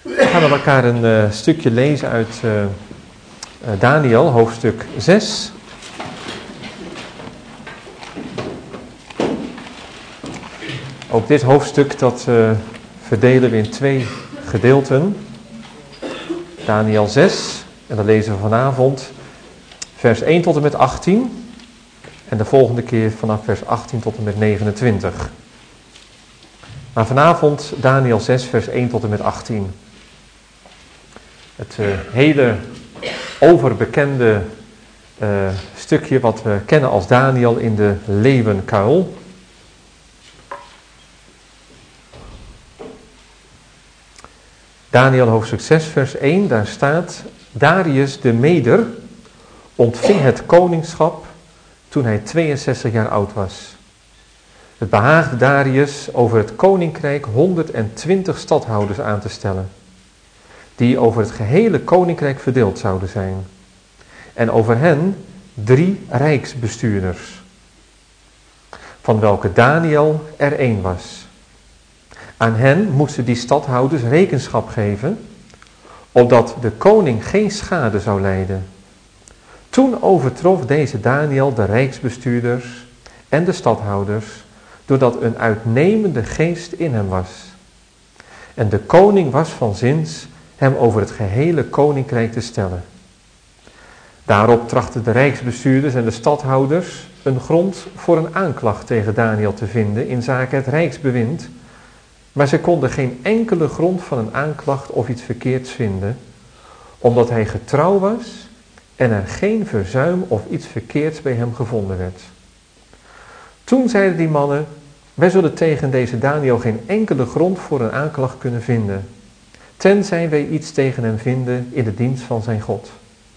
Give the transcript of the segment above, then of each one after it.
We gaan met elkaar een stukje lezen uit Daniel, hoofdstuk 6. Ook dit hoofdstuk dat verdelen we in 2 gedeelten. Daniel 6, en dan lezen we vanavond vers 1 tot en met 18. En de volgende keer vanaf vers 18 tot en met 29. Maar vanavond Daniel 6, vers 1 tot en met 18. Het hele overbekende stukje wat we kennen als Daniel in de leeuwenkuil. Daniel hoofdstuk 6 vers 1, daar staat: Darius de Meder ontving het koningschap toen hij 62 jaar oud was. Het behaagde Darius over het koninkrijk 120 stadhouders aan te stellen, die over het gehele koninkrijk verdeeld zouden zijn, en over hen 3 rijksbestuurders, van welke Daniel er 1 was. Aan hen moesten die stadhouders rekenschap geven, opdat de koning geen schade zou lijden. Toen overtrof deze Daniel de rijksbestuurders en de stadhouders, doordat een uitnemende geest in hem was. En de koning was van zins hem over het gehele koninkrijk te stellen. Daarop trachten de rijksbestuurders en de stadhouders een grond voor een aanklacht tegen Daniel te vinden in zake het rijksbewind, maar ze konden geen enkele grond van een aanklacht of iets verkeerds vinden, omdat hij getrouw was en er geen verzuim of iets verkeerds bij hem gevonden werd. Toen zeiden die mannen: wij zullen tegen deze Daniel geen enkele grond voor een aanklacht kunnen vinden, tenzij wij iets tegen hem vinden in de dienst van zijn God.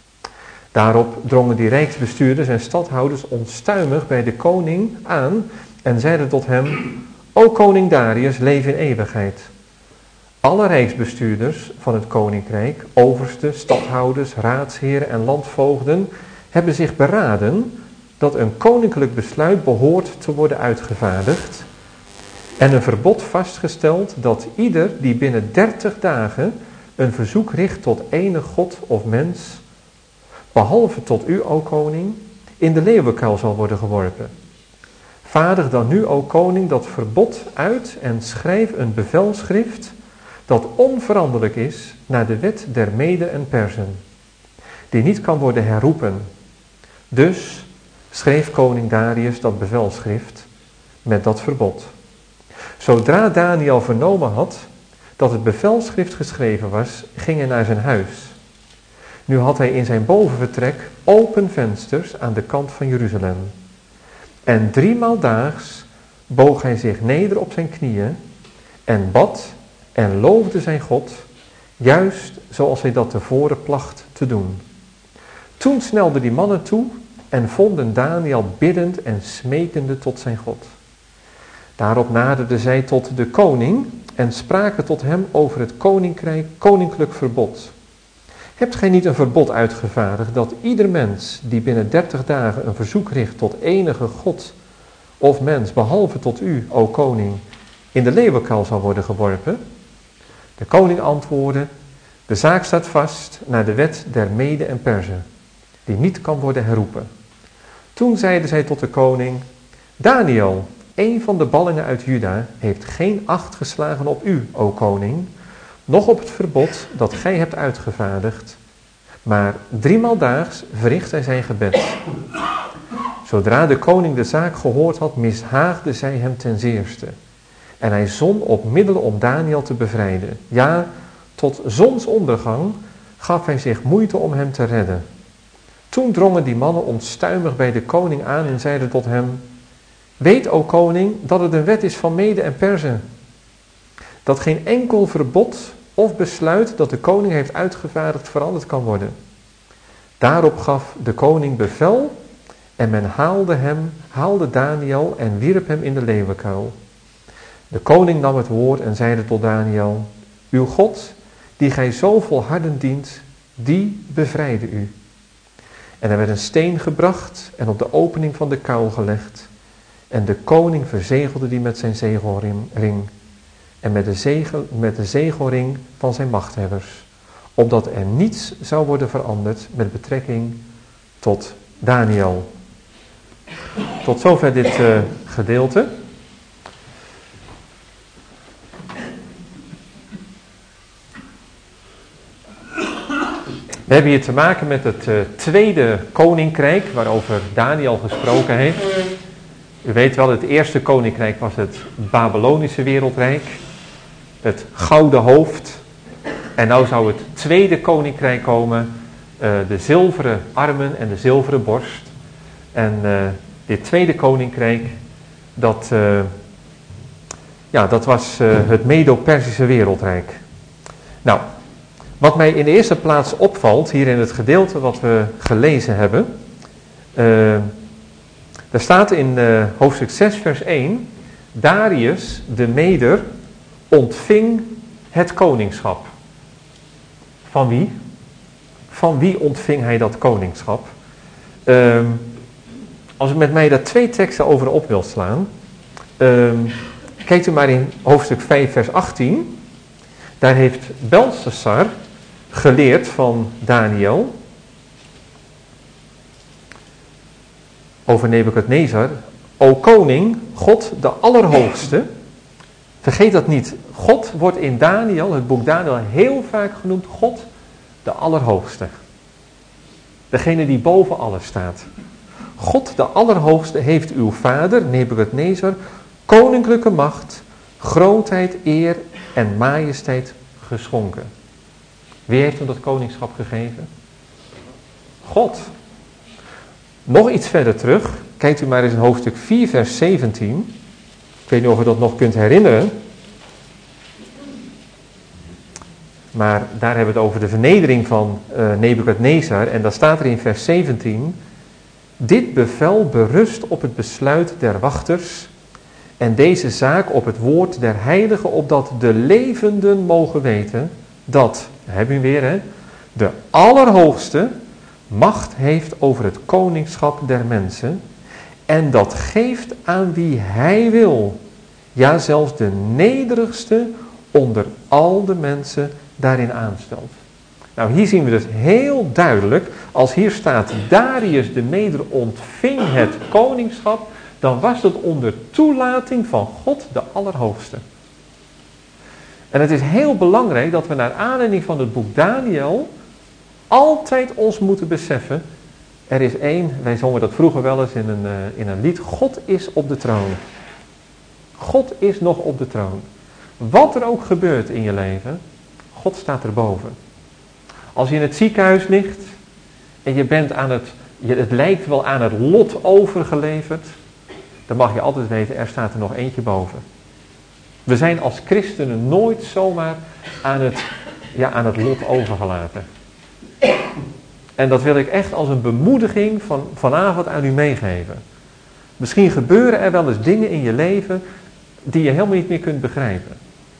Daarop drongen die rijksbestuurders en stadhouders onstuimig bij de koning aan en zeiden tot hem: O koning Darius, leef in eeuwigheid. Alle rijksbestuurders van het koninkrijk, oversten, stadhouders, raadsheren en landvoogden hebben zich beraden dat een koninklijk besluit behoort te worden uitgevaardigd en een verbod vastgesteld dat ieder die binnen 30 dagen een verzoek richt tot enig god of mens, behalve tot u, o koning, in de leeuwenkuil zal worden geworpen. Vaardig dan nu, o koning, dat verbod uit en schrijf een bevelschrift dat onveranderlijk is naar de wet der Meden en Perzen, die niet kan worden herroepen. Dus schreef koning Darius dat bevelschrift met dat verbod. Zodra Daniel vernomen had dat het bevelschrift geschreven was, ging hij naar zijn huis. Nu had hij in zijn bovenvertrek open vensters aan de kant van Jeruzalem. En 3 maal daags boog hij zich neder op zijn knieën en bad en loofde zijn God, juist zoals hij dat tevoren placht te doen. Toen snelden die mannen toe en vonden Daniel biddend en smekende tot zijn God. Daarop naderden zij tot de koning en spraken tot hem over het koninklijk verbod. Hebt gij niet een verbod uitgevaardigd dat ieder mens die binnen 30 dagen een verzoek richt tot enige god of mens, behalve tot u, o koning, in de leeuwenkuil zal worden geworpen? De koning antwoordde: de zaak staat vast naar de wet der Meden en Perzen, die niet kan worden herroepen. Toen zeiden zij tot de koning: Daniel, een van de ballingen uit Juda, heeft geen acht geslagen op u, o koning, noch op het verbod dat gij hebt uitgevaardigd, maar 3 maal daags verricht hij zijn gebed. Zodra de koning de zaak gehoord had, mishaagde zij hem ten zeerste. En hij zon op middelen om Daniel te bevrijden. Ja, tot zonsondergang gaf hij zich moeite om hem te redden. Toen drongen die mannen onstuimig bij de koning aan en zeiden tot hem: weet, o koning, dat het een wet is van Mede en Perzen, dat geen enkel verbod of besluit dat de koning heeft uitgevaardigd veranderd kan worden. Daarop gaf de koning bevel en men haalde Daniel en wierp hem in de leeuwenkuil. De koning nam het woord en zeide tot Daniel: uw God, die gij zo volhardend dient, die bevrijde u. En er werd een steen gebracht en op de opening van de kuil gelegd. En de koning verzegelde die met zijn zegelring. en met de zegelring van zijn machthebbers, opdat er niets zou worden veranderd met betrekking tot Daniel. Tot zover dit gedeelte. We hebben hier te maken met het tweede koninkrijk waarover Daniel gesproken heeft. U weet wel, het eerste koninkrijk was het Babylonische wereldrijk, het gouden hoofd. En nou zou het tweede koninkrijk komen, de zilveren armen en de zilveren borst. En dit tweede koninkrijk, dat was het Medo-Persische wereldrijk. Nou, wat mij in de eerste plaats opvalt, hier in het gedeelte wat we gelezen hebben. Er staat in hoofdstuk 6 vers 1, Darius de Meder ontving het koningschap. Van wie? Van wie ontving hij dat koningschap? Als u met mij daar 2 teksten over op wilt slaan. Kijkt u maar in hoofdstuk 5 vers 18. Daar heeft Belshazzar geleerd van Daniel over Nebukadnezar. O koning, God de Allerhoogste. Vergeet dat niet. God wordt in Daniel, het boek Daniel, heel vaak genoemd God de Allerhoogste. Degene die boven alles staat. God de Allerhoogste heeft uw vader, Nebukadnezar, koninklijke macht, grootheid, eer en majesteit geschonken. Wie heeft hem dat koningschap gegeven? God. Nog iets verder terug, kijkt u maar eens in hoofdstuk 4 vers 17. Ik weet niet of u dat nog kunt herinneren. Maar daar hebben we het over de vernedering van Nebukadnezar. En daar staat er in vers 17. Dit bevel berust op het besluit der wachters. En deze zaak op het woord der heiligen, opdat de levenden mogen weten dat, hebben we weer hè, de Allerhoogste macht heeft over het koningschap der mensen. En dat geeft aan wie hij wil. Ja, zelfs de nederigste onder al de mensen daarin aanstelt. Nou, hier zien we dus heel duidelijk, als hier staat Darius de Meder ontving het koningschap, dan was het onder toelating van God de Allerhoogste. En het is heel belangrijk dat we naar aanleiding van het boek Daniel altijd ons moeten beseffen, er is één, wij zongen dat vroeger wel eens in een lied, God is op de troon. God is nog op de troon. Wat er ook gebeurt in je leven, God staat erboven. Als je in het ziekenhuis ligt en je bent het lijkt wel aan het lot overgeleverd, dan mag je altijd weten, er staat er nog eentje boven. We zijn als christenen nooit zomaar aan het lot overgelaten. En dat wil ik echt als een bemoediging vanavond aan u meegeven. Misschien gebeuren er wel eens dingen in je leven die je helemaal niet meer kunt begrijpen.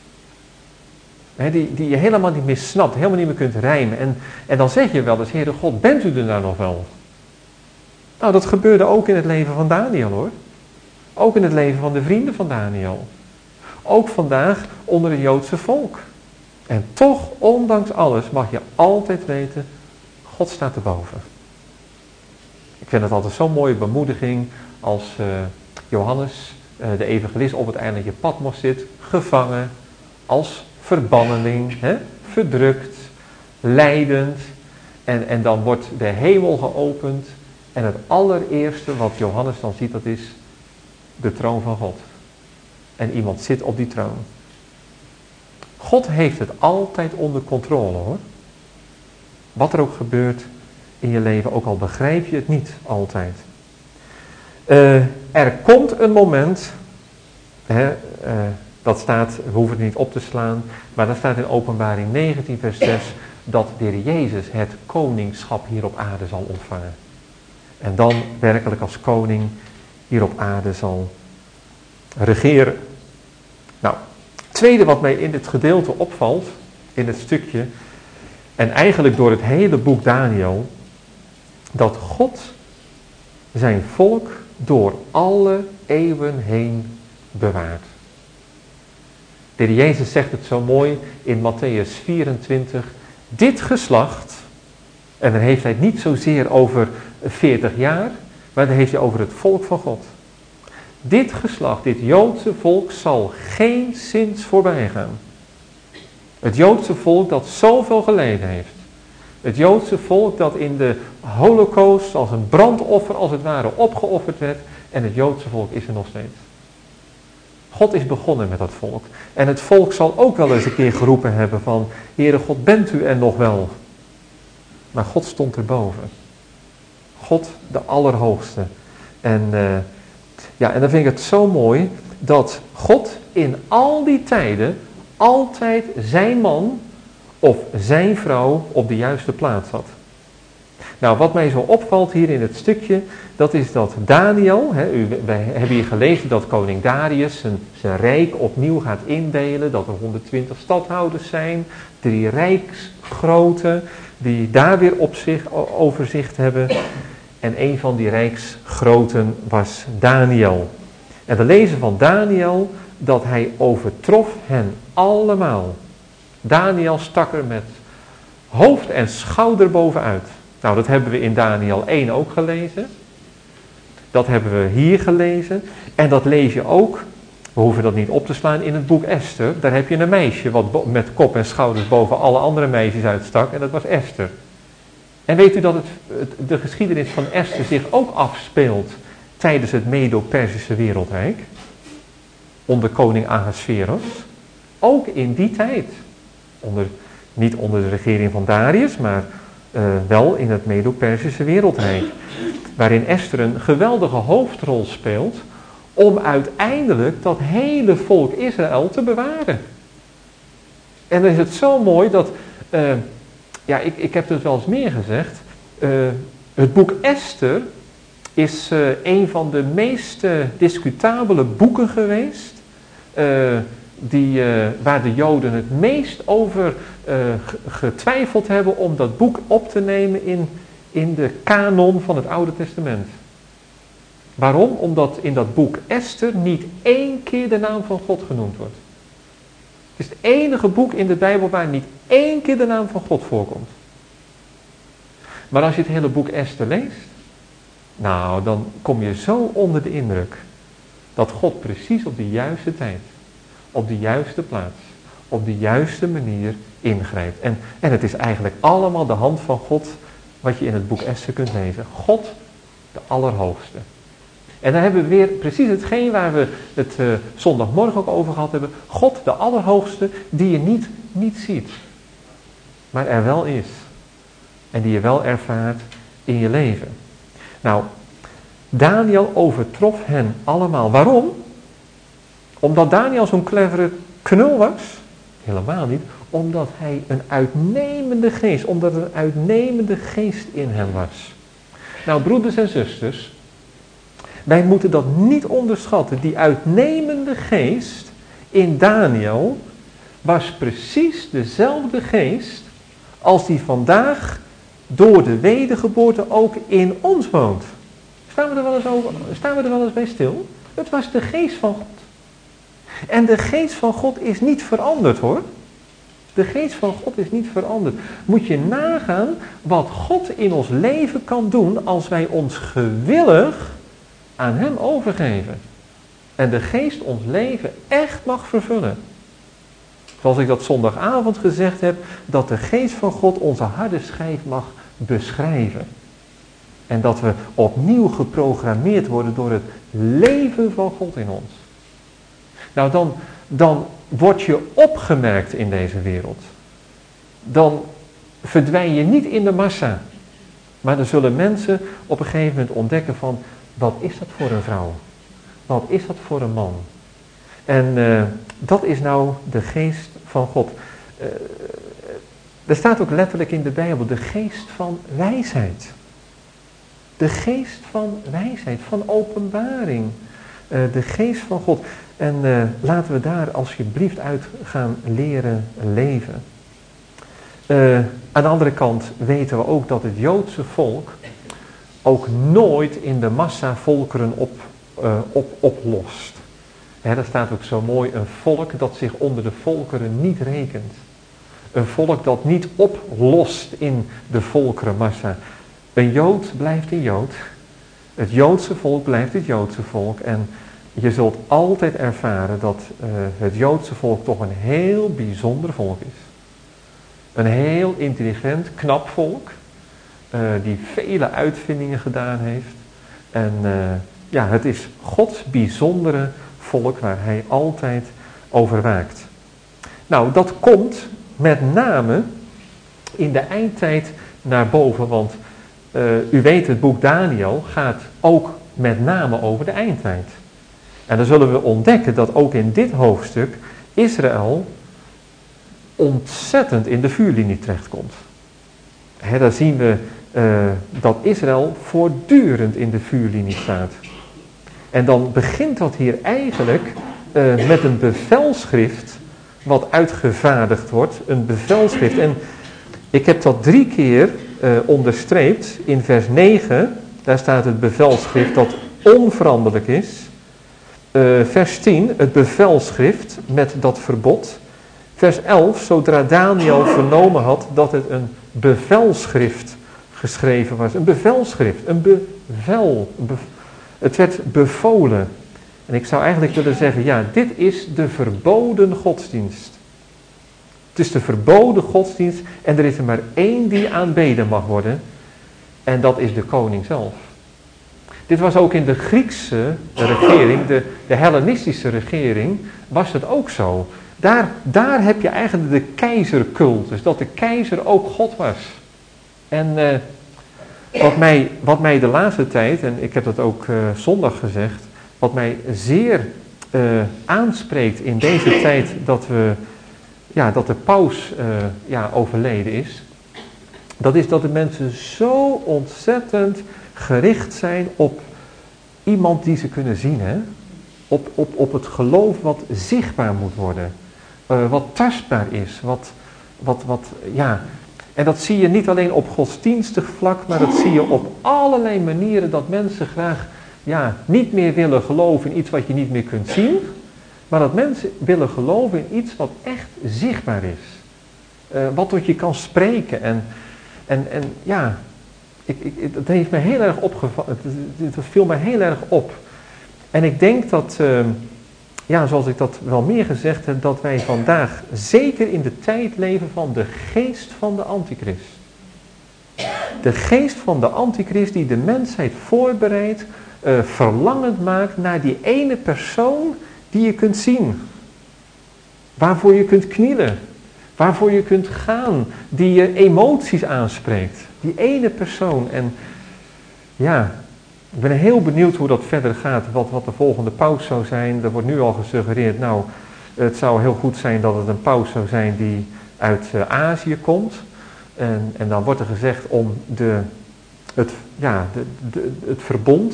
Die je helemaal niet meer snapt, helemaal niet meer kunt rijmen. En dan zeg je wel eens, Heere God, bent u er nou nog wel? Nou, dat gebeurde ook in het leven van Daniel hoor. Ook in het leven van de vrienden van Daniel. Ook vandaag onder het Joodse volk. En toch, ondanks alles, mag je altijd weten, God staat erboven. Ik vind het altijd zo'n mooie bemoediging als Johannes, de evangelist, op het eilandje Patmos zit, gevangen, als verbanneling, verdrukt, lijdend. En dan wordt de hemel geopend. En het allereerste wat Johannes dan ziet, dat is de troon van God. En iemand zit op die troon. God heeft het altijd onder controle hoor. Wat er ook gebeurt in je leven, ook al begrijp je het niet altijd. Er komt een moment, dat staat, we hoeven het niet op te slaan, maar dat staat in Openbaring 19 vers 6, dat de Heer Jezus het koningschap hier op aarde zal ontvangen. En dan werkelijk als koning hier op aarde zal regeren. Nou, het tweede wat mij in dit gedeelte opvalt, in het stukje, en eigenlijk door het hele boek Daniel, dat God zijn volk door alle eeuwen heen bewaart. De Heer Jezus zegt het zo mooi in Mattheüs 24. Dit geslacht, en dan heeft hij het niet zozeer over 40 jaar, maar dan heeft hij over het volk van God. Dit geslacht, dit Joodse volk zal geen zins voorbij gaan. Het Joodse volk dat zoveel geleden heeft. Het Joodse volk dat in de Holocaust als een brandoffer als het ware opgeofferd werd. En het Joodse volk is er nog steeds. God is begonnen met dat volk. En het volk zal ook wel eens een keer geroepen hebben van, Heere God, bent u er nog wel? Maar God stond erboven. God de Allerhoogste. En dan vind ik het zo mooi dat God in al die tijden altijd zijn man of zijn vrouw op de juiste plaats had. Nou, wat mij zo opvalt hier in het stukje, dat is dat Daniel, wij hebben hier gelezen dat koning Darius zijn rijk opnieuw gaat indelen, dat er 120 stadhouders zijn, 3 rijksgroten, die daar weer overzicht hebben. En een van die rijksgroten was Daniel. En we lezen van Daniel dat hij overtrof hen allemaal. Daniel stak er met hoofd en schouder bovenuit. Nou, dat hebben we in Daniel 1 ook gelezen. Dat hebben we hier gelezen. En dat lees je ook, we hoeven dat niet op te slaan, in het boek Esther. Daar heb je een meisje wat met kop en schouders boven alle andere meisjes uitstak. En dat was Esther. En weet u dat de geschiedenis van Esther zich ook afspeelt tijdens het Medo-Persische wereldrijk? Onder koning Ahasveros. Ook in die tijd. Niet onder de regering van Darius, maar wel in het Medo-Persische wereldrijk. Waarin Esther een geweldige hoofdrol speelt om uiteindelijk dat hele volk Israël te bewaren. En dan is het zo mooi dat, ik heb het wel eens meer gezegd, het boek Esther is een van de meest discutabele boeken geweest, waar de Joden het meest over getwijfeld hebben om dat boek op te nemen in de kanon van het Oude Testament. Waarom? Omdat in dat boek Esther niet 1 keer de naam van God genoemd wordt. Het is het enige boek in de Bijbel waar niet 1 keer de naam van God voorkomt. Maar als je het hele boek Esther leest, nou, dan kom je zo onder de indruk dat God precies op de juiste tijd, op de juiste plaats, op de juiste manier ingrijpt. En het is eigenlijk allemaal de hand van God wat je in het boek Esther kunt lezen. God, de Allerhoogste. En dan hebben we weer precies hetgeen waar we het zondagmorgen ook over gehad hebben. God, de Allerhoogste, die je niet ziet, maar er wel is. En die je wel ervaart in je leven. Nou, Daniel overtrof hen allemaal. Waarom? Omdat Daniel zo'n clevere knul was? Helemaal niet. Omdat hij een uitnemende geest in hem was. Nou, broeders en zusters, wij moeten dat niet onderschatten. Die uitnemende geest in Daniel was precies dezelfde geest als die vandaag door de wedergeboorte ook in ons woont. Staan we er wel eens bij stil? Het was de geest van God. En de geest van God is niet veranderd, hoor. De geest van God is niet veranderd. Moet je nagaan wat God in ons leven kan doen als wij ons gewillig aan hem overgeven. En de geest ons leven echt mag vervullen. Zoals ik dat zondagavond gezegd heb, dat de geest van God onze harde schijf mag beschrijven. En dat we opnieuw geprogrammeerd worden door het leven van God in ons. Nou, dan word je opgemerkt in deze wereld. Dan verdwijn je niet in de massa. Maar dan zullen mensen op een gegeven moment ontdekken van, wat is dat voor een vrouw? Wat is dat voor een man? En dat is nou de geest van God. Er staat ook letterlijk in de Bijbel, de geest van wijsheid. De geest van wijsheid, van openbaring. De geest van God. En laten we daar alsjeblieft uit gaan leren leven. Aan de andere kant weten we ook dat het Joodse volk ook nooit in de massa volkeren oplost. Daar staat ook zo mooi, een volk dat zich onder de volkeren niet rekent. Een volk dat niet oplost in de volkerenmassa. Een Jood blijft een Jood. Het Joodse volk blijft het Joodse volk. En je zult altijd ervaren dat het Joodse volk toch een heel bijzonder volk is. Een heel intelligent, knap volk. Die vele uitvindingen gedaan heeft. En het is Gods bijzondere volk waar hij altijd over waakt. Nou, dat komt met name in de eindtijd naar boven. Want u weet, het boek Daniel gaat ook met name over de eindtijd. En dan zullen we ontdekken dat ook in dit hoofdstuk Israël ontzettend in de vuurlinie terechtkomt. Daar zien we dat Israël voortdurend in de vuurlinie staat. En dan begint dat hier eigenlijk met een bevelschrift wat uitgevaardigd wordt. Een bevelschrift. En ik heb dat 3 keer onderstreept. In vers 9, daar staat het bevelschrift dat onveranderlijk is. Vers 10, het bevelschrift met dat verbod. Vers 11, zodra Daniel vernomen had dat het een bevelschrift geschreven was. Een bevelschrift, een bevel. Het werd bevolen. En ik zou eigenlijk willen zeggen, ja, dit is de verboden godsdienst. Het is de verboden godsdienst en er is er maar 1 die aanbeden mag worden. En dat is de koning zelf. Dit was ook in de Griekse regering, de Hellenistische regering, was het ook zo. Daar heb je eigenlijk de keizercultus, dat de keizer ook God was. En wat mij de laatste tijd, en ik heb dat ook zondag gezegd, wat mij zeer aanspreekt in deze tijd dat de paus overleden is, dat is dat de mensen zo ontzettend gericht zijn op iemand die ze kunnen zien, hè? Op het geloof wat zichtbaar moet worden, wat tastbaar is, En dat zie je niet alleen op godsdienstig vlak, maar dat zie je op allerlei manieren dat mensen graag niet meer willen geloven in iets wat je niet meer kunt zien, maar dat mensen willen geloven in iets wat echt zichtbaar is. Wat tot je kan spreken. Het heeft me heel erg opgevallen. Het viel me heel erg op. En ik denk dat, zoals ik dat wel meer gezegd heb, dat wij vandaag zeker in de tijd leven van de geest van de antichrist. De geest van de antichrist die de mensheid voorbereidt, verlangend maakt naar die ene persoon die je kunt zien. Waarvoor je kunt knielen. Waarvoor je kunt gaan. Die je emoties aanspreekt. Die ene persoon. En ik ben heel benieuwd hoe dat verder gaat. Wat de volgende paus zou zijn. Er wordt nu al gesuggereerd. Nou, het zou heel goed zijn dat het een paus zou zijn die uit Azië komt. En dan wordt er gezegd om het verbond.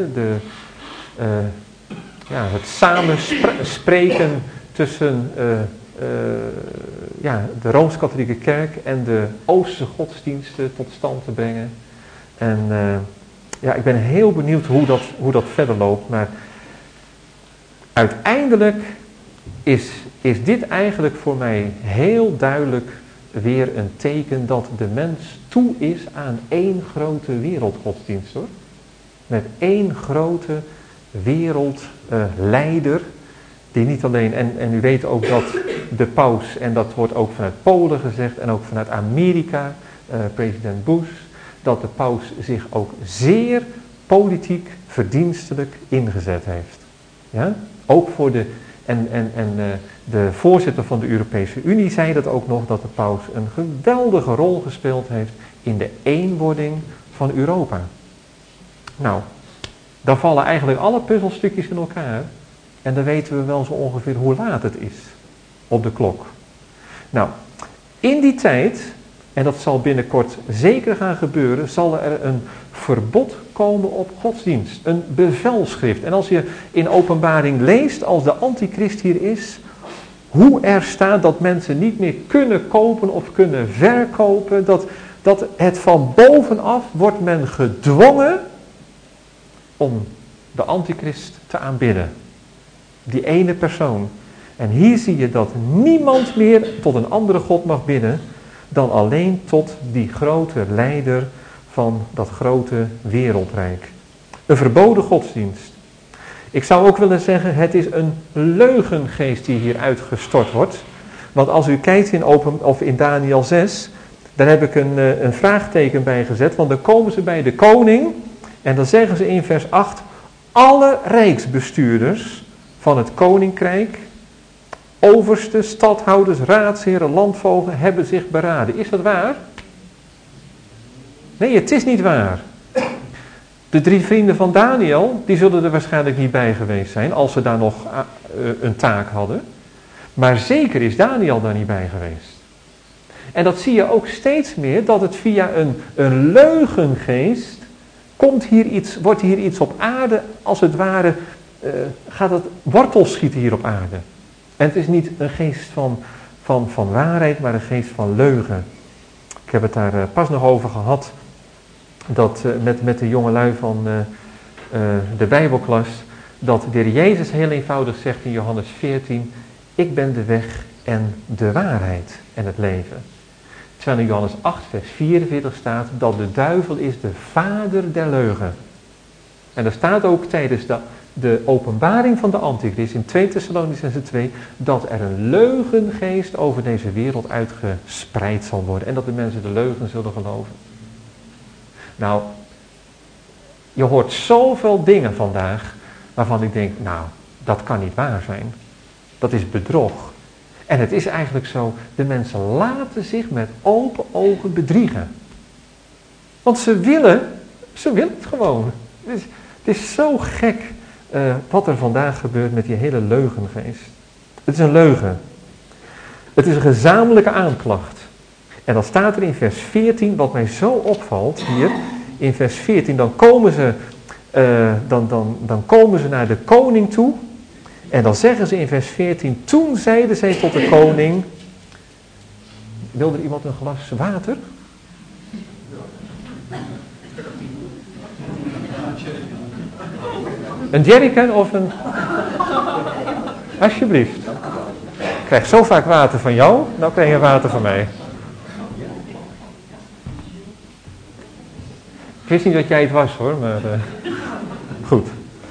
Het samenspreken tussen de Rooms-Katholieke Kerk en de Oosterse godsdiensten tot stand te brengen. En ik ben heel benieuwd hoe dat verder loopt. Maar uiteindelijk is dit eigenlijk voor mij heel duidelijk weer een teken dat de mens toe is aan 1 grote wereldgodsdienst, hoor. Met 1 grote wereldleider. Die niet alleen, en u weet ook dat de paus, en dat wordt ook vanuit Polen gezegd en ook vanuit Amerika, president Bush, dat de paus zich ook zeer politiek verdienstelijk ingezet heeft. Ja? Ook voor de voorzitter van de Europese Unie zei dat ook nog, dat de paus een geweldige rol gespeeld heeft in de eenwording van Europa. Nou, dan vallen eigenlijk alle puzzelstukjes in elkaar. En dan weten we wel zo ongeveer hoe laat het is op de klok. Nou, in die tijd, en dat zal binnenkort zeker gaan gebeuren, zal er een verbod komen op godsdienst. Een bevelschrift. En als je in Openbaring leest, als de antichrist hier is, hoe er staat dat mensen niet meer kunnen kopen of kunnen verkopen, dat het van bovenaf wordt men gedwongen om de antichrist te aanbidden. Die ene persoon. En hier zie je dat niemand meer tot een andere God mag bidden dan alleen tot die grote leider van dat grote wereldrijk. Een verboden godsdienst. Ik zou ook willen zeggen, het is een leugengeest die hier uitgestort wordt. Want als u kijkt in Daniël 6, daar heb ik een vraagteken bij gezet. Want dan komen ze bij de koning en dan zeggen ze in vers 8, alle rijksbestuurders van het koninkrijk, oversten, stadhouders, raadsheren, landvoogden hebben zich beraden. Is dat waar? Nee, het is niet waar. De 3 vrienden van Daniël, die zullen er waarschijnlijk niet bij geweest zijn, als ze daar nog een taak hadden. Maar zeker is Daniël daar niet bij geweest. En dat zie je ook steeds meer, dat het via een leugengeest wordt hier iets op aarde, als het ware, gaat het wortels schieten hier op aarde. En het is niet een geest van waarheid, maar een geest van leugen. Ik heb het daar pas nog over gehad, dat met de jongelui van de Bijbelklas, dat de Heer Jezus heel eenvoudig zegt in Johannes 14, ik ben de weg en de waarheid en het leven. Terwijl in Johannes 8 vers 44 staat dat de duivel is de vader der leugen. En er staat ook tijdens de openbaring van de Antichrist in 2 Thessalonicenzen 2, dat er een leugengeest over deze wereld uitgespreid zal worden. En dat de mensen de leugen zullen geloven. Nou, je hoort zoveel dingen vandaag waarvan ik denk, nou, dat kan niet waar zijn. Dat is bedrog. En het is eigenlijk zo, de mensen laten zich met open ogen bedriegen. Want ze willen het gewoon. Het is zo gek wat er vandaag gebeurt met die hele leugengeest. Het is een leugen. Het is een gezamenlijke aanklacht. En dan staat er in vers 14, wat mij zo opvalt hier, in vers 14, dan komen ze naar de koning toe. En dan zeggen ze in vers 14, toen zeiden zij tot de koning, wil er iemand een glas water? Een jerrycan of een... Alsjeblieft. Ik krijg zo vaak water van jou, nou krijg je water van mij. Ik wist niet dat jij het was hoor, maar goed.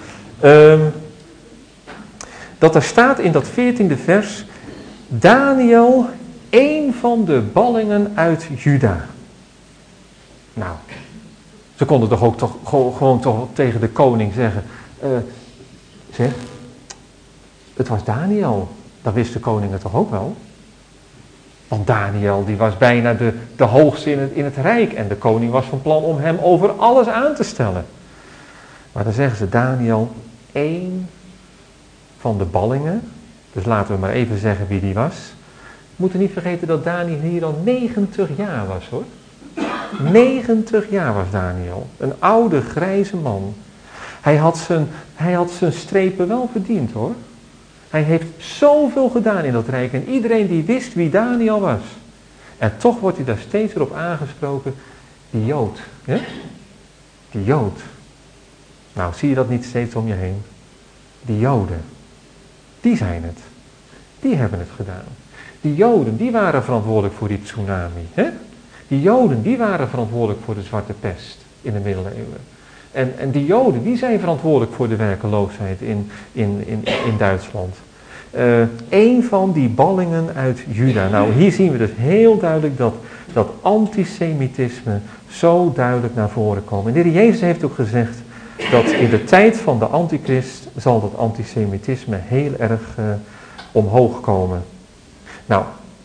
Dat er staat in dat 14e vers, Daniël, één van de ballingen uit Juda. Nou, ze konden toch ook gewoon toch tegen de koning zeggen, zeg, het was Daniël. Dat wist de koning het toch ook wel? Want Daniël die was bijna de hoogste in het rijk. En de koning was van plan om hem over alles aan te stellen. Maar dan zeggen ze Daniël, één van de ballingen. Dus laten we maar even zeggen wie die was. We moeten niet vergeten dat Daniël hier al 90 jaar was hoor. 90 jaar was Daniël. Een oude grijze man. Hij had zijn strepen wel verdiend hoor. Hij heeft zoveel gedaan in dat rijk en iedereen die wist wie Daniël was. En toch wordt hij daar steeds weer op aangesproken, die Jood. Ja? Die Jood. Nou, zie je dat niet steeds om je heen? Die Joden, die zijn het. Die hebben het gedaan. Die Joden, die waren verantwoordelijk voor die tsunami. Hè? Die Joden, die waren verantwoordelijk voor de zwarte pest in de middeleeuwen. En die Joden, die zijn verantwoordelijk voor de werkeloosheid in Duitsland. Een van die ballingen uit Juda. Nou, hier zien we dus heel duidelijk dat antisemitisme zo duidelijk naar voren komt. En de Heer Jezus heeft ook gezegd dat in de tijd van de antichrist zal dat antisemitisme heel erg omhoog komen. Nou,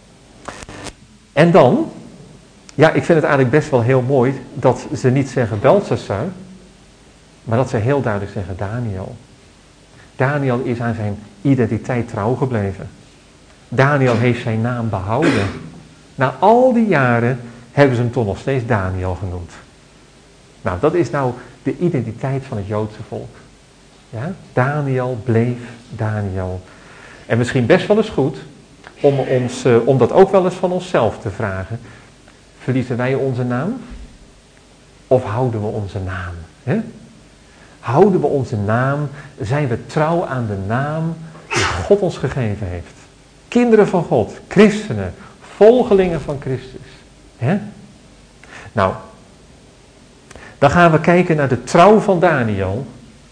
en dan, ja, ik vind het eigenlijk best wel heel mooi dat ze niet zeggen Belshazzar, maar dat ze heel duidelijk zeggen Daniël. Daniël is aan zijn identiteit trouw gebleven. Daniël heeft zijn naam behouden. Na al die jaren hebben ze hem toch nog steeds Daniël genoemd. Nou, dat is nou de identiteit van het Joodse volk. Ja? Daniël bleef Daniël. En misschien best wel eens goed om dat ook wel eens van onszelf te vragen. Verliezen wij onze naam? Of houden we onze naam? Hè? Houden we onze naam? Zijn we trouw aan de naam God ons gegeven heeft. Kinderen van God, christenen, volgelingen van Christus. Hè? Nou, dan gaan we kijken naar de trouw van Daniel.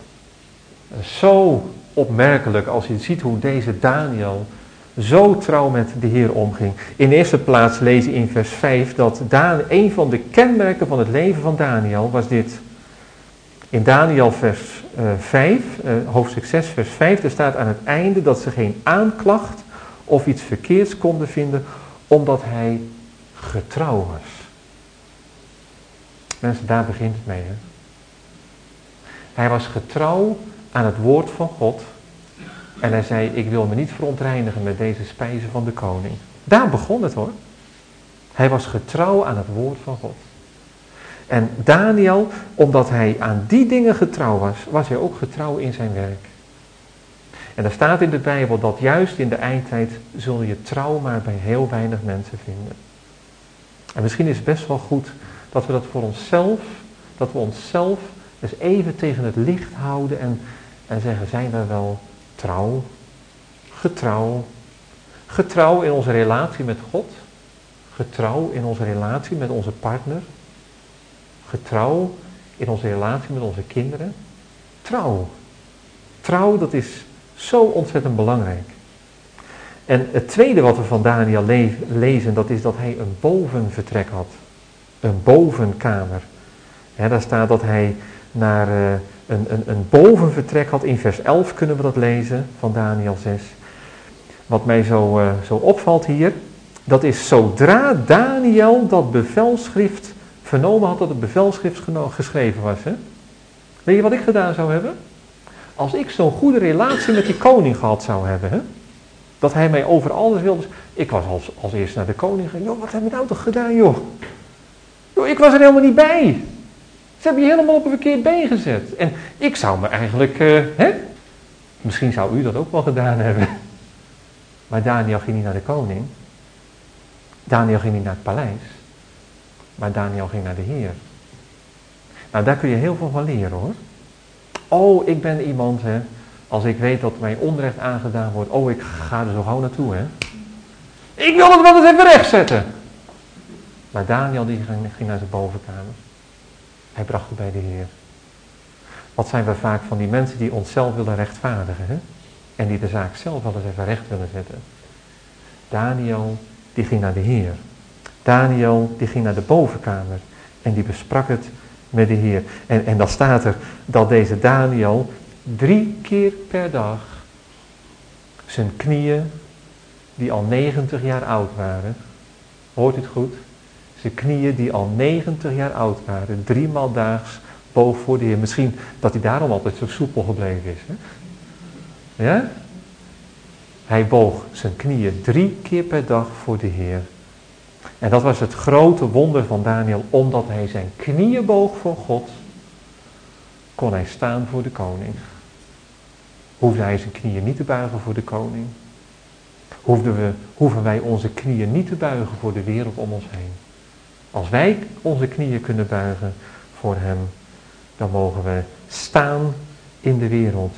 Zo opmerkelijk als je ziet hoe deze Daniel zo trouw met de Heer omging. In de eerste plaats lezen in vers 5 dat een van de kenmerken van het leven van Daniel was dit. In Daniel hoofdstuk 6 vers 5, er staat aan het einde dat ze geen aanklacht of iets verkeerds konden vinden, omdat hij getrouw was. Mensen, daar begint het mee. Hè? Hij was getrouw aan het woord van God. En hij zei, ik wil me niet verontreinigen met deze spijzen van de koning. Daar begon het hoor. Hij was getrouw aan het woord van God. En Daniel, omdat hij aan die dingen getrouw was, was hij ook getrouw in zijn werk. En er staat in de Bijbel dat juist in de eindtijd zul je trouw maar bij heel weinig mensen vinden. En misschien is het best wel goed dat we dat voor onszelf, dat we onszelf eens even tegen het licht houden en zeggen, zijn we wel trouw, getrouw in onze relatie met God, getrouw in onze relatie met onze partner, getrouw in onze relatie met onze kinderen. Trouw, dat is zo ontzettend belangrijk. En het tweede wat we van Daniel lezen, dat is dat hij een bovenvertrek had. Een bovenkamer. Ja, daar staat dat hij naar een bovenvertrek had. In vers 11 kunnen we dat lezen van Daniel 6. Wat mij zo opvalt hier, dat is zodra Daniel dat bevelschrift vernomen had, dat het bevelschrift geschreven was. Hè? Weet je wat ik gedaan zou hebben? Als ik zo'n goede relatie met die koning gehad zou hebben, hè? Dat hij mij over alles wilde. Ik was als eerst naar de koning gegaan. Joh, wat heb je nou toch gedaan, joh? Joh, ik was er helemaal niet bij. Ze hebben je helemaal op een verkeerd been gezet. En ik zou me eigenlijk, misschien zou u dat ook wel gedaan hebben. Maar Daniel ging niet naar de koning. Daniel ging niet naar het paleis. Maar Daniel ging naar de Heer. Nou, daar kun je heel veel van leren hoor. Oh, ik ben iemand, hè. Als ik weet dat mij onrecht aangedaan wordt. Oh, ik ga er zo gauw naartoe, hè. Ik wil het wel eens even rechtzetten. Maar Daniel die ging naar zijn bovenkamer. Hij bracht het bij de Heer. Wat zijn we vaak van die mensen die onszelf willen rechtvaardigen, hè? En die de zaak zelf wel eens even recht willen zetten. Daniel, die ging naar de Heer. Daniel, die ging naar de bovenkamer. En die besprak het met de Heer. En dan staat er dat deze Daniel 3 keer per dag zijn knieën, die al 90 jaar oud waren, hoort u het goed? Zijn knieën die al 90 jaar oud waren, 3 maal daags boog voor de Heer. Misschien dat hij daarom altijd zo soepel gebleven is. Hè? Ja? Hij boog zijn knieën 3 keer per dag voor de Heer. En dat was het grote wonder van Daniel, omdat hij zijn knieën boog voor God, kon hij staan voor de koning. Hoefde hij zijn knieën niet te buigen voor de koning. Hoeven wij onze knieën niet te buigen voor de wereld om ons heen. Als wij onze knieën kunnen buigen voor hem, dan mogen we staan in de wereld.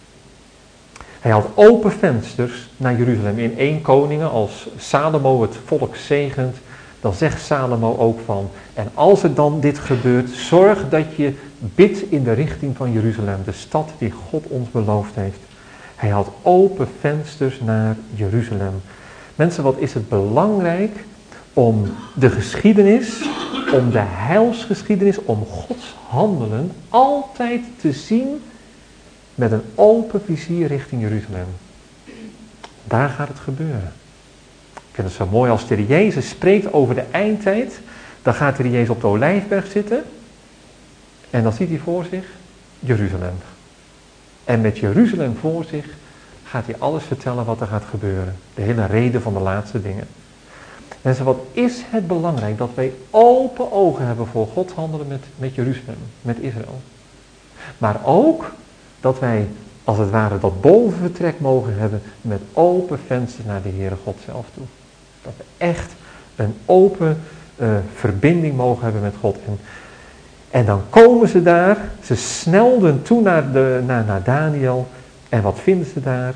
Hij had open vensters naar Jeruzalem. In 1 Koningen, als Salomo het volk zegent, dan zegt Salomo ook van, en als er dan dit gebeurt, zorg dat je bidt in de richting van Jeruzalem, de stad die God ons beloofd heeft. Hij had open vensters naar Jeruzalem. Mensen, wat is het belangrijk om de geschiedenis, om de heilsgeschiedenis, om Gods handelen altijd te zien met een open vizier richting Jeruzalem. Daar gaat het gebeuren. Ik vind het zo mooi als de Heer Jezus spreekt over de eindtijd. Dan gaat de Heer Jezus op de Olijfberg zitten. En dan ziet hij voor zich Jeruzalem. En met Jeruzalem voor zich gaat hij alles vertellen wat er gaat gebeuren. De hele reden van de laatste dingen. Mensen, wat is het belangrijk dat wij open ogen hebben voor Gods handelen met Jeruzalem, met Israël. Maar ook dat wij, als het ware, dat bovenvertrek mogen hebben met open vensters naar de Heere God zelf toe. Dat we echt een open verbinding mogen hebben met God. En dan komen ze daar, ze snelden toe naar Daniel. En wat vinden ze daar?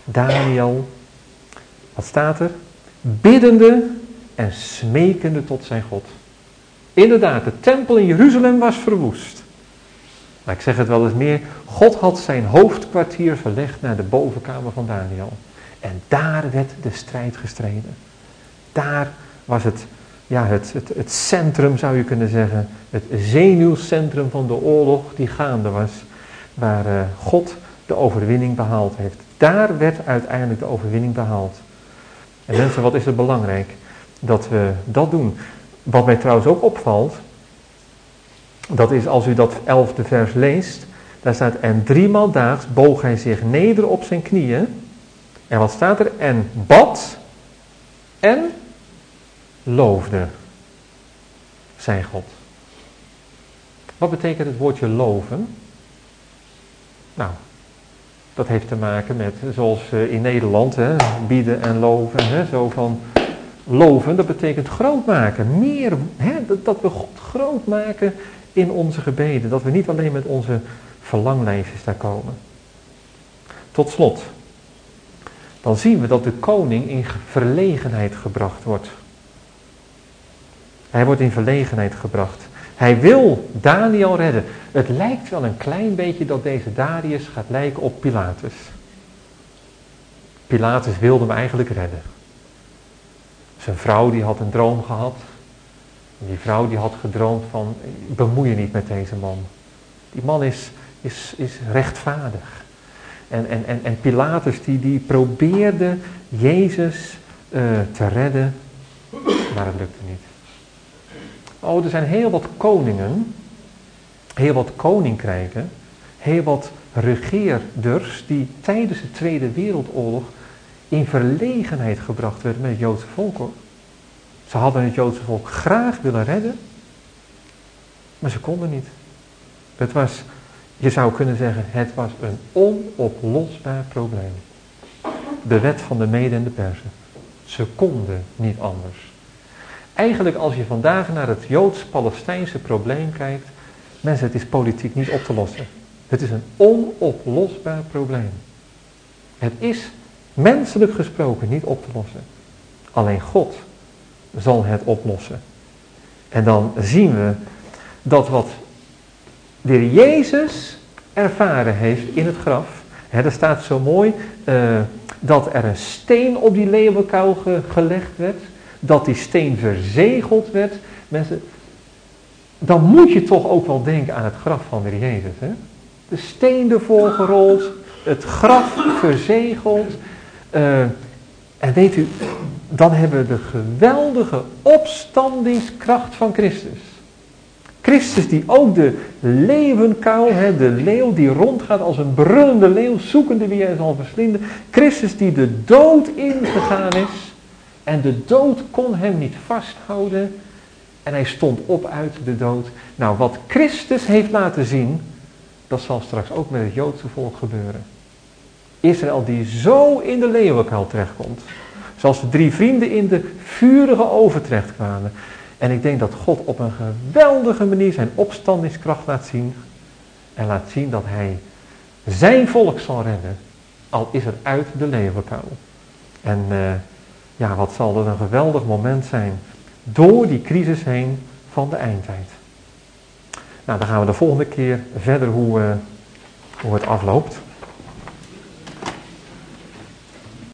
Daniel, wat staat er? Biddende en smekende tot zijn God. Inderdaad, de tempel in Jeruzalem was verwoest. Maar ik zeg het wel eens meer, God had zijn hoofdkwartier verlegd naar de bovenkamer van Daniel. En daar werd de strijd gestreden. Daar was het centrum, zou je kunnen zeggen, het zenuwcentrum van de oorlog die gaande was, waar God de overwinning behaald heeft. Daar werd uiteindelijk de overwinning behaald. En mensen, wat is het belangrijk dat we dat doen? Wat mij trouwens ook opvalt, dat is als u dat 11e vers leest, daar staat, en 3maal daags boog hij zich neder op zijn knieën. En wat staat er? En bad en loofde zijn God. Wat betekent het woordje loven? Nou, dat heeft te maken met, zoals in Nederland, bieden en loven, zo van loven, dat betekent groot maken. Meer, dat we God groot maken in onze gebeden. Dat we niet alleen met onze verlanglijstjes daar komen. Tot slot, dan zien we dat de koning in verlegenheid gebracht wordt. Hij wordt in verlegenheid gebracht. Hij wil Daniel redden. Het lijkt wel een klein beetje dat deze Darius gaat lijken op Pilatus. Pilatus wilde hem eigenlijk redden. Zijn vrouw die had een droom gehad. En die vrouw die had gedroomd van, bemoei je niet met deze man. Die man is rechtvaardig. En Pilatus die probeerde Jezus te redden, maar het lukte niet. Oh, er zijn heel wat koningen, heel wat koninkrijken, heel wat regeerders die tijdens de Tweede Wereldoorlog in verlegenheid gebracht werden met het Joodse volk, hoor. Ze hadden het Joodse volk graag willen redden, maar ze konden niet. Het was, je zou kunnen zeggen, het was een onoplosbaar probleem. De wet van de Mede en de Perzen. Ze konden niet anders. Eigenlijk als je vandaag naar het Joods-Palestijnse probleem kijkt, mensen, het is politiek niet op te lossen. Het is een onoplosbaar probleem. Het is menselijk gesproken niet op te lossen. Alleen God zal het oplossen. En dan zien we dat wat de Heer Jezus ervaren heeft in het graf. Er staat zo mooi dat er een steen op die leeuwenkuil gelegd werd. Dat die steen verzegeld werd. Mensen, dan moet je toch ook wel denken aan het graf van de Heer Jezus. Hè? De steen ervoor gerold. Het graf verzegeld. En weet u, dan hebben we de geweldige opstandingskracht van Christus. Christus die ook de leeuwenkuil, de leeuw die rondgaat als een brullende leeuw, zoekende wie hij zal verslinden. Christus die de dood ingegaan is. En de dood kon hem niet vasthouden. En hij stond op uit de dood. Nou, wat Christus heeft laten zien, dat zal straks ook met het Joodse volk gebeuren. Israël die zo in de leeuwenkuil terechtkomt. Zoals de 3 vrienden in de vurige oven terecht kwamen. En ik denk dat God op een geweldige manier zijn opstandingskracht laat zien. En laat zien dat hij zijn volk zal redden. Al is het uit de leeuwenkuil. En wat zal dat een geweldig moment zijn. Door die crisis heen van de eindtijd. Nou, dan gaan we de volgende keer verder hoe het afloopt.